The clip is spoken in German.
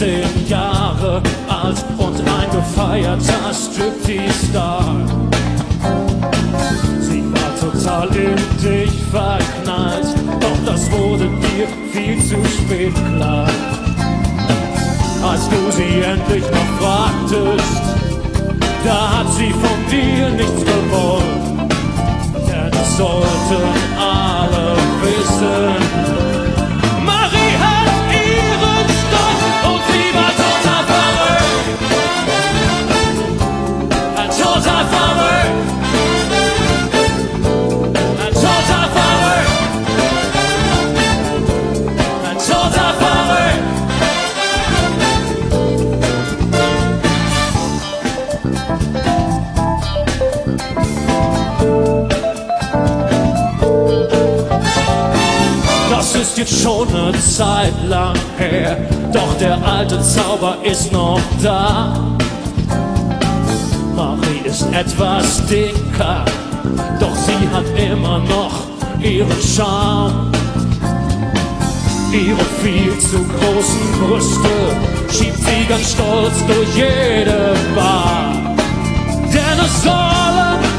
17 Jahre alt und ein gefeierter Striptease-Star. Sie war total in dich verknallt, doch das wurde dir viel zu spät klar. Als du sie endlich noch fragtest, da hat sie von dir nichts gewollt. Denn es sollten alle wissen, Marie hat ihren Stoff und sie war total verrückt. Total verrückt. Total verrückt. Total verrückt. Das ist jetzt schon eine Zeit lang her, doch der alte Zauber ist noch da. Marie ist etwas dicker, doch sie hat immer noch ihren Charme. Ihre viel zu großen Brüste schiebt sie ganz stolz durch jede Bar. Denn es sollen